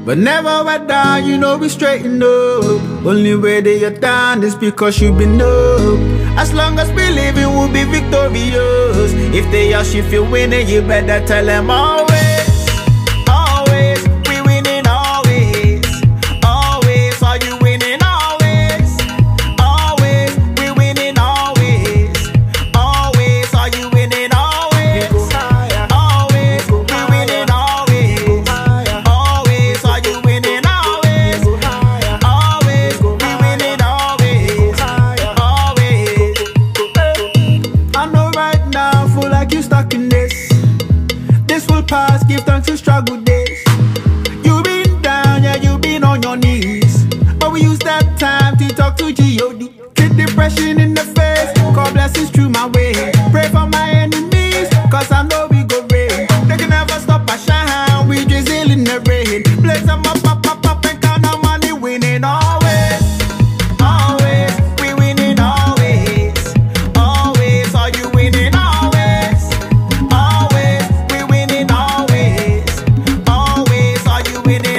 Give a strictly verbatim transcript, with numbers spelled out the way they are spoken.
But never let down, you know we straighten up. Only way that you're down is because you've been up. As long as we living, we'll be victorious. If they ask if you're winning, you better tell them always. Always, we winning always. Always, are you winning always? Always, we winning always. Always, are you winning always? Always, we winning always. Always, are you winning always? Always, we winning always. Always. I know right now, feel like you stuck in this. This will pass, give thanks to struggle days. You been down, yeah, you been on your knees. But we use that time to talk to G O D. Kick depression in the face, call blessings through my way. Pray for my enemies, cause I know we go rain. They can never stop our shine, we drizzle in the rain. Blaze them up, up, up, up, and count our money, winning always. Always, we winning always. Always, are you winning always? Always, we winning always. Always, are you winning